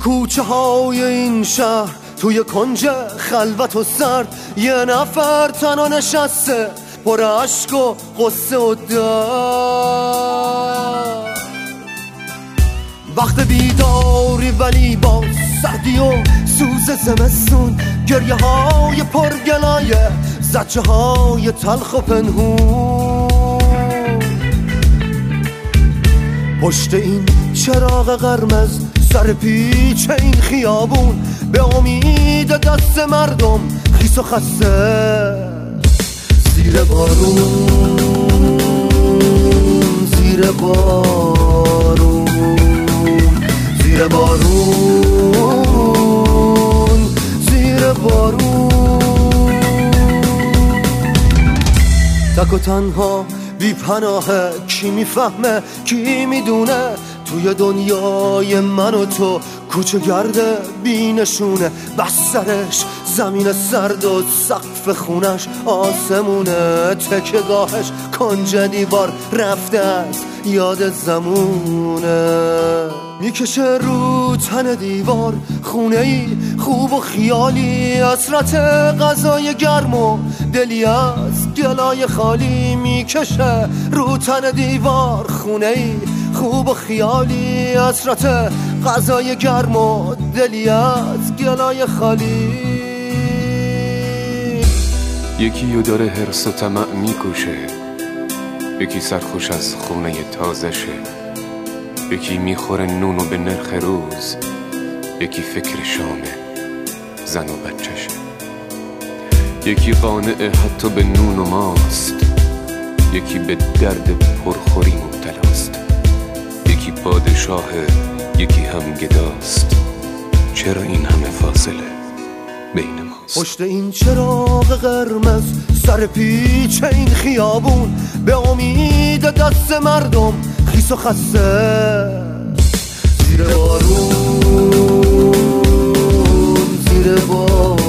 کوچه های این شهر توی کنج خلوت و سرد یه نفر تنها نشسته پر عشق و غصه و درد. وقت بیداری ولی با سردی و سوز زمستون، گریه های پرگلایه، زجه های تلخ و پنهون. پشت این چراغ قرمز سر پیچ این خیابون، به امید دست مردم خیس و خسته. زیر بارون، زیر بارون، زیر بارون، زیر بارون. تک و تنها بی پناهه، کی میفهمه کی میدونه توی دنیای من و تو کوچه گرده بی نشونه. بسترش زمین سرد و سقف خونش آسمونه، تکه‌گاهش کنج دیوار رفته از یاد زمونه. میکشه رو تن دیوار خونه‌ای خوب و خیالی، حسرت غذای گرم و دلی از گلای خالی. میکشه رو تن دیوار خونه‌ای خوب و خیالی، حسرت غذای گرم و دلی از گلای خالی. یکی رو داره حرص و طمع میکشه، یکی سرخوش از خونه تازشه، یکی میخوره نونو به نرخ روز، یکی فکر شامه زن و بچشه. یکی قانع حتی به نون و ماست، یکی به درد پرخوری مبتلاست. یکی پادشاه، یکی هم گداست. چرا این همه فاصله بین ماست؟ پشت این چراغ قرمز سر پیچ این خیابون، به امید دست مردم خیس و خسته. زیر بارون، زیر بارون،